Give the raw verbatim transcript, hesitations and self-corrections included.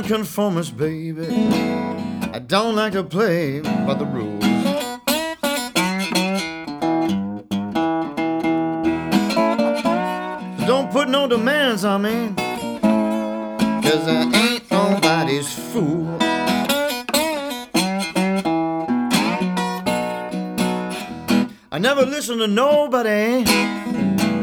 nonconformist, baby. I don't like to play by the rules. Don't put no demands on me, 'cause I ain't nobody's fool. I never listen to nobody